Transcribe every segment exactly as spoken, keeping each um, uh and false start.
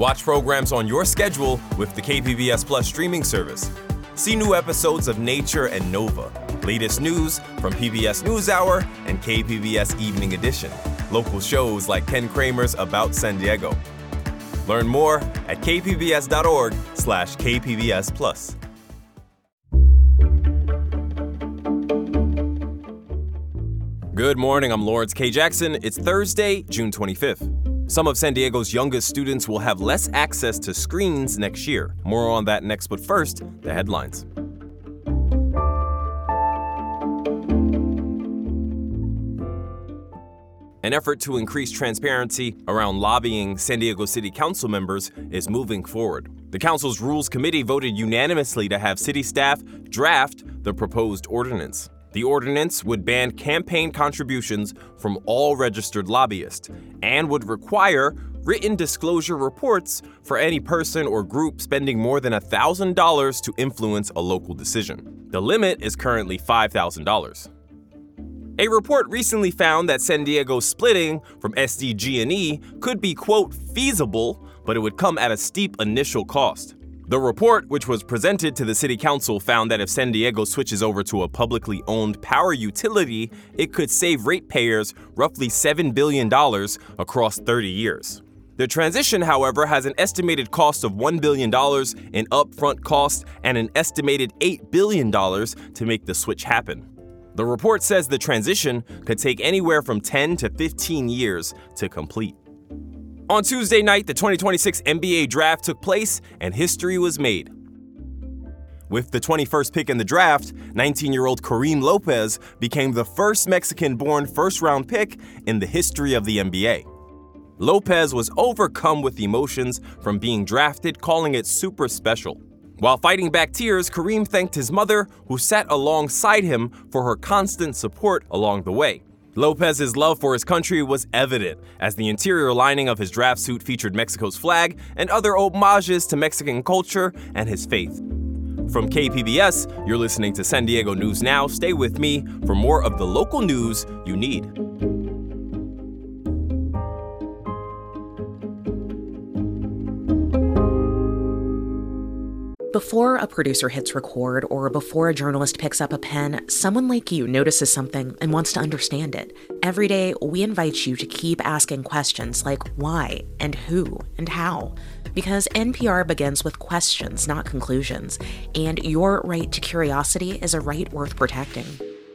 Watch programs on your schedule with the K P B S Plus streaming service. See new episodes of Nature and Nova, latest news from P B S NewsHour and K P B S Evening Edition, local shows like Ken Kramer's About San Diego. Learn more at kpbs.org slash kpbs plus. Good morning, I'm Lawrence K. Jackson. It's Thursday, June twenty-fifth. Some of San Diego's youngest students will have less access to screens next year. More on that next, but first, the headlines. An effort to increase transparency around lobbying San Diego City Council members is moving forward. The council's Rules Committee voted unanimously to have city staff draft the proposed ordinance. The ordinance would ban campaign contributions from all registered lobbyists and would require written disclosure reports for any person or group spending more than one thousand dollars to influence a local decision. The limit is currently five thousand dollars. A report recently found that San Diego's splitting from S D G and E could be, quote, feasible, but it would come at a steep initial cost. The report, which was presented to the City Council, found that if San Diego switches over to a publicly owned power utility, it could save ratepayers roughly seven billion dollars across thirty years. The transition, however, has an estimated cost of one billion dollars in upfront cost and an estimated eight billion dollars to make the switch happen. The report says the transition could take anywhere from ten to fifteen years to complete. On Tuesday night, the twenty twenty-six N B A draft took place and history was made. With the twenty-first pick in the draft, nineteen-year-old Kareem Lopez became the first Mexican-born first-round pick in the history of the N B A. Lopez was overcome with emotions from being drafted, calling it super special. While fighting back tears, Kareem thanked his mother, who sat alongside him, for her constant support along the way. Lopez's love for his country was evident, as the interior lining of his draft suit featured Mexico's flag and other homages to Mexican culture and his faith. From K P B S, you're listening to San Diego News Now. Stay with me for more of the local news you need. Before a producer hits record or before a journalist picks up a pen, someone like you notices something and wants to understand it. Every day, we invite you to keep asking questions like why and who and how. Because N P R begins with questions, not conclusions, and your right to curiosity is a right worth protecting.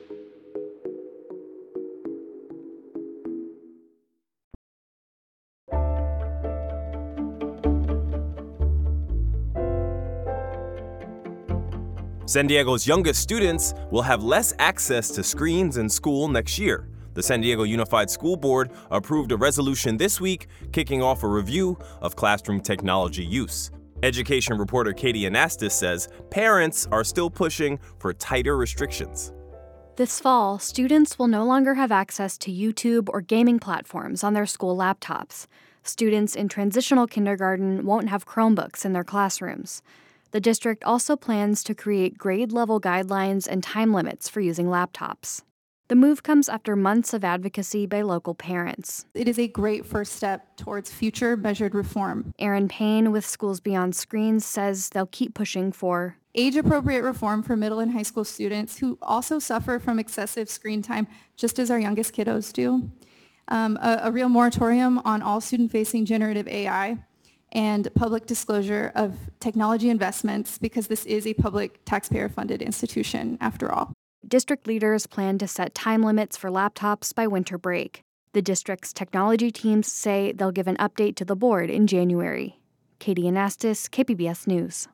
San Diego's youngest students will have less access to screens in school next year. The San Diego Unified School Board approved a resolution this week, kicking off a review of classroom technology use. Education reporter Katie Anastas says parents are still pushing for tighter restrictions. This fall, students will no longer have access to YouTube or gaming platforms on their school laptops. Students in transitional kindergarten won't have Chromebooks in their classrooms. The district also plans to create grade-level guidelines and time limits for using laptops. The move comes after months of advocacy by local parents. It is a great first step towards future measured reform. Erin Payne with Schools Beyond Screens says they'll keep pushing for age-appropriate reform for middle and high school students who also suffer from excessive screen time, just as our youngest kiddos do. Um, a, a real moratorium on all student-facing generative A I, and public disclosure of technology investments, because this is a public taxpayer-funded institution after all. District leaders plan to set time limits for laptops by winter break. The district's technology teams say they'll give an update to the board in January. Katie Anastas, K P B S News.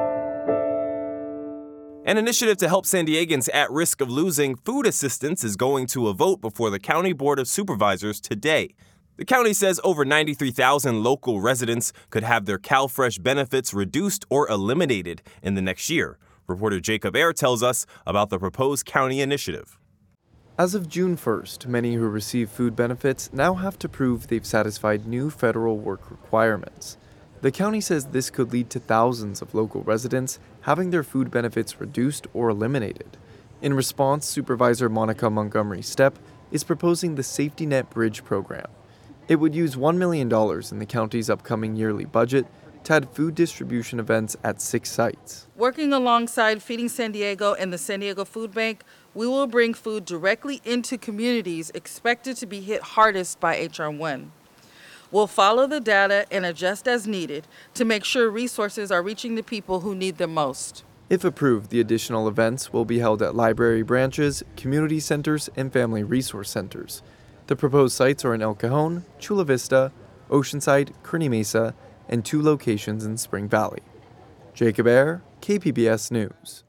An initiative to help San Diegans at risk of losing food assistance is going to a vote before the County Board of Supervisors today. The county says over ninety-three thousand local residents could have their CalFresh benefits reduced or eliminated in the next year. Reporter Jacob Ayer tells us about the proposed county initiative. As of June first, many who receive food benefits now have to prove they've satisfied new federal work requirements. The county says this could lead to thousands of local residents having their food benefits reduced or eliminated. In response, Supervisor Monica Montgomery Stepp is proposing the Safety Net Bridge program. It would use one million dollars in the county's upcoming yearly budget to add food distribution events at six sites. Working alongside Feeding San Diego and the San Diego Food Bank, we will bring food directly into communities expected to be hit hardest by H R one. We'll follow the data and adjust as needed to make sure resources are reaching the people who need them most. If approved, the additional events will be held at library branches, community centers, and family resource centers. The proposed sites are in El Cajon, Chula Vista, Oceanside, Kearny Mesa, and two locations in Spring Valley. Jacob Ayer, K P B S News.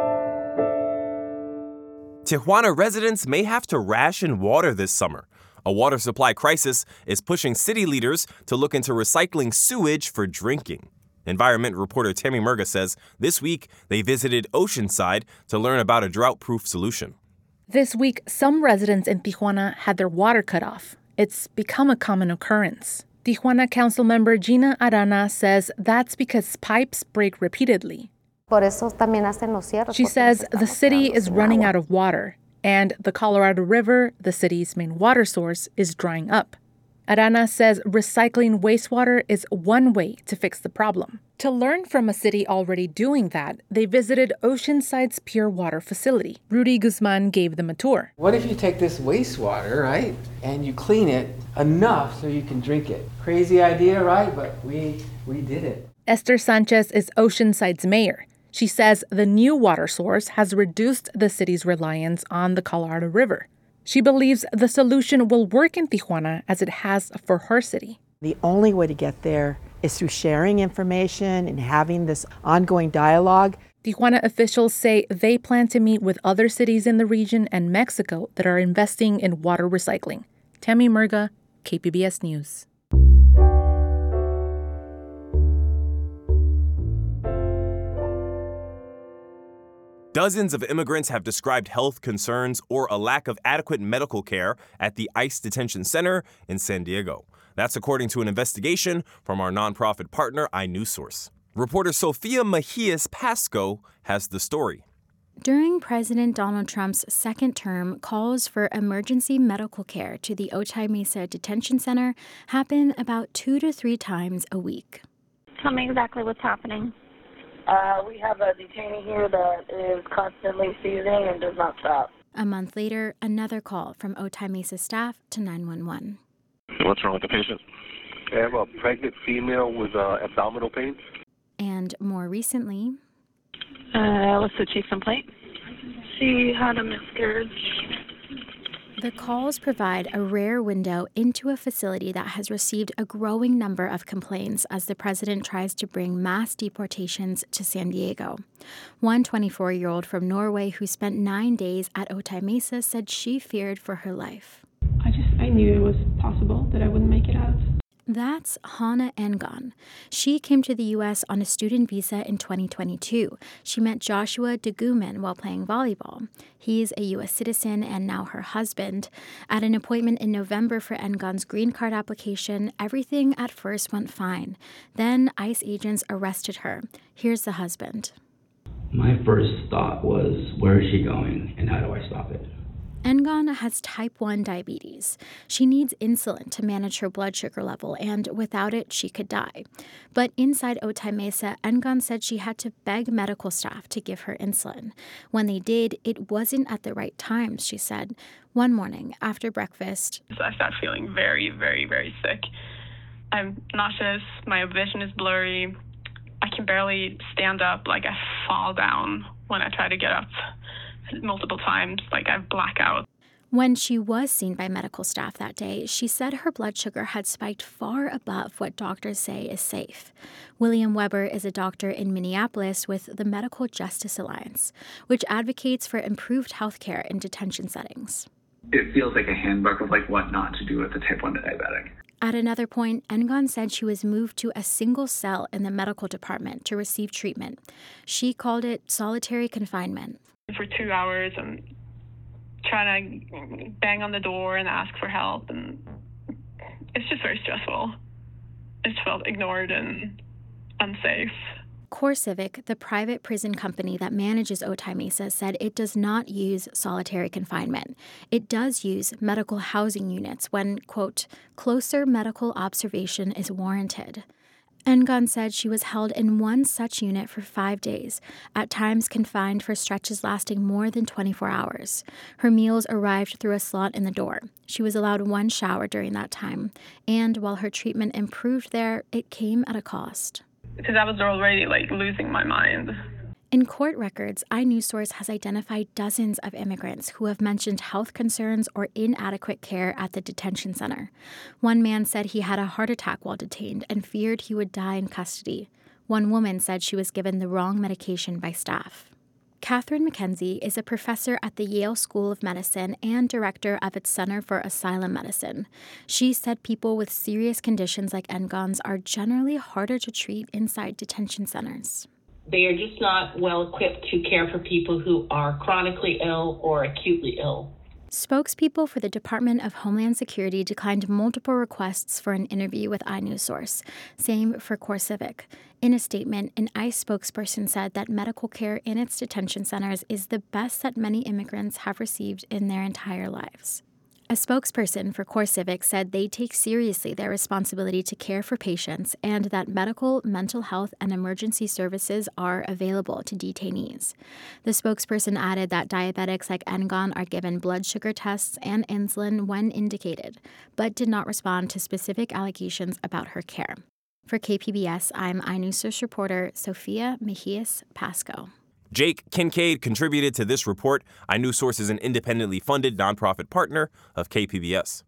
Tijuana residents may have to ration water this summer. A water supply crisis is pushing city leaders to look into recycling sewage for drinking. Environment reporter Tammy Murga says this week they visited Oceanside to learn about a drought-proof solution. This week, some residents in Tijuana had their water cut off. It's become a common occurrence. Tijuana Council member Gina Arana says that's because pipes break repeatedly. She says the city is running out of water, and the Colorado River, the city's main water source, is drying up. Arana says recycling wastewater is one way to fix the problem. To learn from a city already doing that, they visited Oceanside's pure water facility. Rudy Guzman gave them a tour. What if you take this wastewater, right, and you clean it enough so you can drink it? Crazy idea, right? But we we did it. Esther Sanchez is Oceanside's mayor. She says the new water source has reduced the city's reliance on the Colorado River. She believes the solution will work in Tijuana as it has for her city. The only way to get there is through sharing information and having this ongoing dialogue. Tijuana officials say they plan to meet with other cities in the region and Mexico that are investing in water recycling. Tammy Murga, K P B S News. Dozens of immigrants have described health concerns or a lack of adequate medical care at the ICE Detention Center in San Diego. That's according to an investigation from our nonprofit partner, iNewsSource. Reporter Sofia Mejias Pasco has the story. During President Donald Trump's second term, calls for emergency medical care to the Otay Mesa Detention Center happen about two to three times a week. Tell me exactly what's happening. Uh, we have a detainee here that is constantly seizing and does not stop. A month later, another call from Otay Mesa staff to nine one one. What's wrong with the patient? I have a pregnant female with uh, abdominal pain. And more recently... Uh, what's the chief complaint? She had a miscarriage. The calls provide a rare window into a facility that has received a growing number of complaints as the president tries to bring mass deportations to San Diego. One twenty-four-year-old from Norway who spent nine days at Otay Mesa said she feared for her life. I just, I knew it was possible that I wouldn't make it out. That's Hannah Engon. She came to the U S on a student visa in twenty twenty-two. She met Joshua DeGuman while playing volleyball. He's a U S citizen and now her husband. At an appointment in November for Engon's green card application, everything at first went fine. Then ICE agents arrested her. Here's the husband. My first thought was, where is she going and how do I stop it? Engon has type one diabetes. She needs insulin to manage her blood sugar level, and without it, she could die. But inside Otay Mesa, Engon said she had to beg medical staff to give her insulin. When they did, it wasn't at the right times, she said. One morning, after breakfast, I start feeling very, very, very sick. I'm nauseous, my vision is blurry. I can barely stand up, like I fall down when I try to get up. Multiple times, like I black out. When she was seen by medical staff that day, she said her blood sugar had spiked far above what doctors say is safe. William Weber is a doctor in Minneapolis with the Medical Justice Alliance, which advocates for improved health care in detention settings. It feels like a handbook of like what not to do with a type one diabetic. At another point, Engon said she was moved to a single cell in the medical department to receive treatment. She called it solitary confinement. For two hours, I'm trying to bang on the door and ask for help, and it's just very stressful. I just felt ignored and unsafe. CoreCivic, the private prison company that manages Otay Mesa, said it does not use solitary confinement. It does use medical housing units when, quote, closer medical observation is warranted. Ngon said she was held in one such unit for five days, at times confined for stretches lasting more than twenty-four hours. Her meals arrived through a slot in the door. She was allowed one shower during that time, and while her treatment improved there, it came at a cost. Because I was already, like, losing my mind. In court records, iNewsSource has identified dozens of immigrants who have mentioned health concerns or inadequate care at the detention center. One man said he had a heart attack while detained and feared he would die in custody. One woman said she was given the wrong medication by staff. Catherine McKenzie is a professor at the Yale School of Medicine and director of its Center for Asylum Medicine. She said people with serious conditions like Ngon's are generally harder to treat inside detention centers. They are just not well equipped to care for people who are chronically ill or acutely ill. Spokespeople for the Department of Homeland Security declined multiple requests for an interview with iNewsSource. Same for CoreCivic. In a statement, an ICE spokesperson said that medical care in its detention centers is the best that many immigrants have received in their entire lives. A spokesperson for CoreCivic said they take seriously their responsibility to care for patients and that medical, mental health, and emergency services are available to detainees. The spokesperson added that diabetics like Ngon are given blood sugar tests and insulin when indicated, but did not respond to specific allegations about her care. For K P B S, I'm iNewsSource reporter Sofia Mejias Pasco. Jake Kincaid contributed to this report. iNewsSource is an independently funded nonprofit partner of K P B S.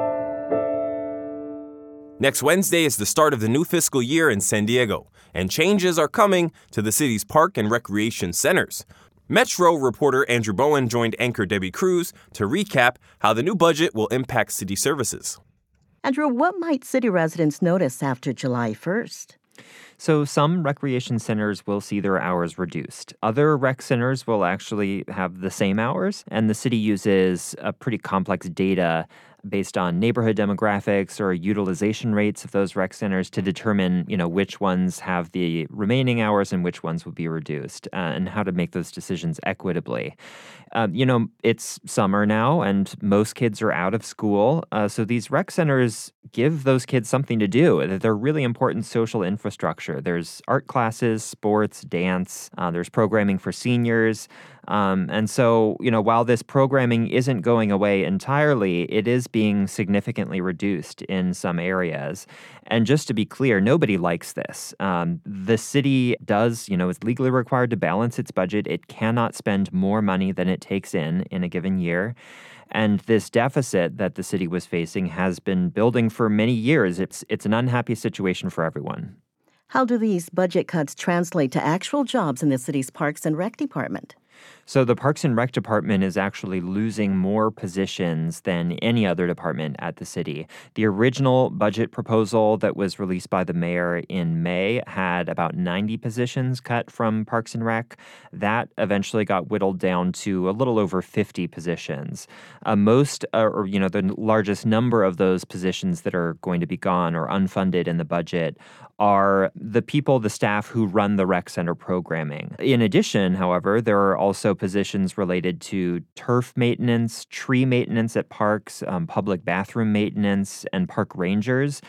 Next Wednesday is the start of the new fiscal year in San Diego, and changes are coming to the city's park and recreation centers. Metro reporter Andrew Bowen joined anchor Debbie Cruz to recap how the new budget will impact city services. Andrew, what might city residents notice after July first? So some recreation centers will see their hours reduced. Other rec centers will actually have the same hours, and the city uses a pretty complex data based on neighborhood demographics or utilization rates of those rec centers to determine, you know, which ones have the remaining hours and which ones will be reduced, uh, and how to make those decisions equitably. Uh, you know, it's summer now, and most kids are out of school, uh, so these rec centers give those kids something to do. They're really important social infrastructure. There's art classes, sports, dance, uh, there's programming for seniors. Um, and so, you know, while this programming isn't going away entirely, it is being significantly reduced in some areas. And just to be clear, nobody likes this. Um, the city does, you know, is legally required to balance its budget. It cannot spend more money than it takes in in a given year. And this deficit that the city was facing has been building for many years. It's it's an unhappy situation for everyone. How do these budget cuts translate to actual jobs in the city's Parks and Rec department? So the Parks and Rec department is actually losing more positions than any other department at the city. The original budget proposal that was released by the mayor in May had about ninety positions cut from Parks and Rec. That eventually got whittled down to a little over fifty positions. Uh, most, uh, or you know, the largest number of those positions that are going to be gone or unfunded in the budget are the people, the staff who run the rec center programming. In addition, however, there are also positions related to turf maintenance, tree maintenance at parks, um, public bathroom maintenance, and park rangers.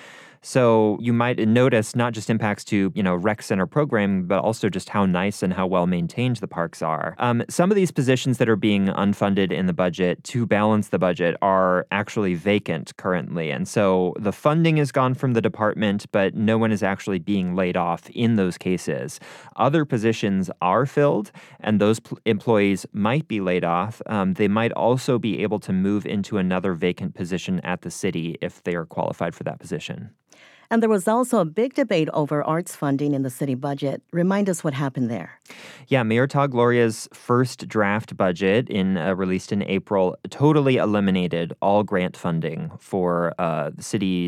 So you might notice not just impacts to, you know, rec center programming, but also just how nice and how well maintained the parks are. Um, some of these positions that are being unfunded in the budget to balance the budget are actually vacant currently. And so the funding is gone from the department, but no one is actually being laid off in those cases. Other positions are filled, and those pl- employees might be laid off. Um, they might also be able to move into another vacant position at the city if they are qualified for that position. And there was also a big debate over arts funding in the city budget. Remind us what happened there. Yeah, Mayor Todd Gloria's first draft budget, in uh, released in April, totally eliminated all grant funding for uh, the city's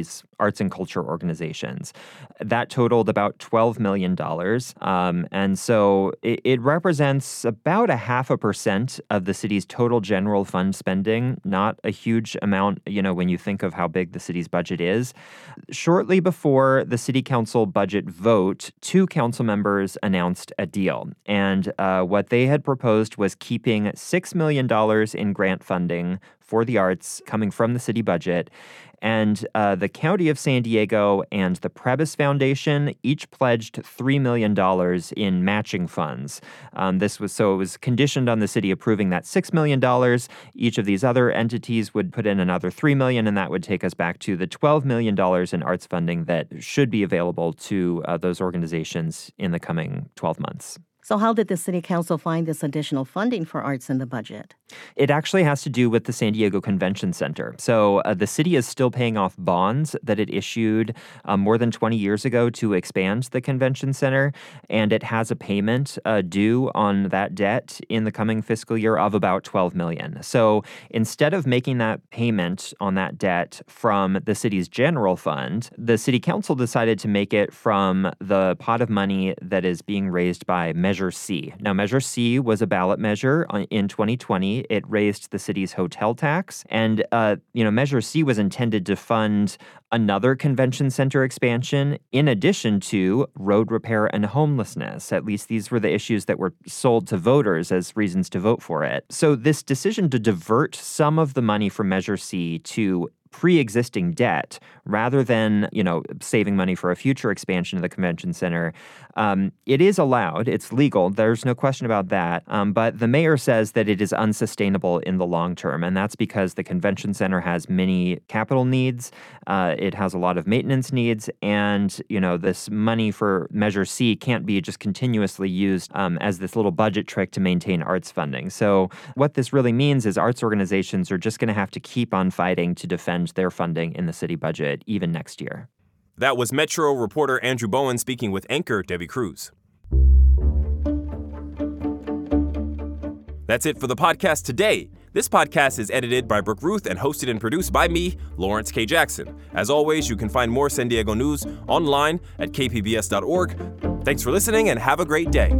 arts and culture organizations. That totaled about twelve million dollars. Um, and so it, it represents about a half a percent of the city's total general fund spending, not a huge amount, you know, when you think of how big the city's budget is. Shortly before the city council budget vote, two council members announced a deal. And uh, what they had proposed was keeping six million dollars in grant funding for the arts coming from the city budget. And uh, the County of San Diego and the Prebys Foundation each pledged three million dollars in matching funds. Um, this was so it was conditioned on the city approving that six million dollars. Each of these other entities would put in another three million dollars, and that would take us back to the twelve million dollars in arts funding that should be available to uh, those organizations in the coming twelve months. So how did the city council find this additional funding for arts in the budget? It actually has to do with the San Diego Convention Center. So uh, the city is still paying off bonds that it issued uh, more than twenty years ago to expand the convention center, and it has a payment uh, due on that debt in the coming fiscal year of about twelve million dollars. So instead of making that payment on that debt from the city's general fund, the city council decided to make it from the pot of money that is being raised by Measure C. Now, Measure C was a ballot measure in twenty twenty. It raised the city's hotel tax. And, uh, you know, Measure C was intended to fund another convention center expansion in addition to road repair and homelessness. At least these were the issues that were sold to voters as reasons to vote for it. So this decision to divert some of the money from Measure C to pre-existing debt rather than, you know, saving money for a future expansion of the convention center. Um, it is allowed. It's legal. There's no question about that. Um, but the mayor says that it is unsustainable in the long term, and that's because the convention center has many capital needs. Uh, it has a lot of maintenance needs, and, you know, this money for Measure C can't be just continuously used um, as this little budget trick to maintain arts funding. So what this really means is arts organizations are just going to have to keep on fighting to defend their funding in the city budget even next year. That was Metro reporter Andrew Bowen speaking with anchor Debbie Cruz. That's it for the podcast today. This podcast is edited by Brooke Ruth and hosted and produced by me, Lawrence K. Jackson. As always, you can find more San Diego news online at k p b s dot org. Thanks for listening and have a great day.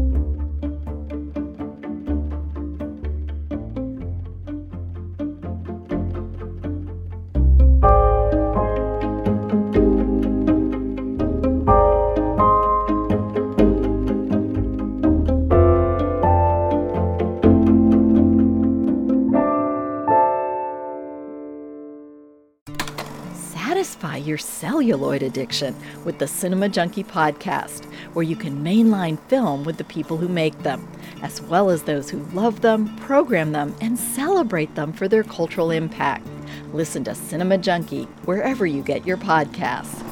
Satisfy your celluloid addiction with the Cinema Junkie podcast, where you can mainline film with the people who make them, as well as those who love them, program them, and celebrate them for their cultural impact. Listen to Cinema Junkie wherever you get your podcasts.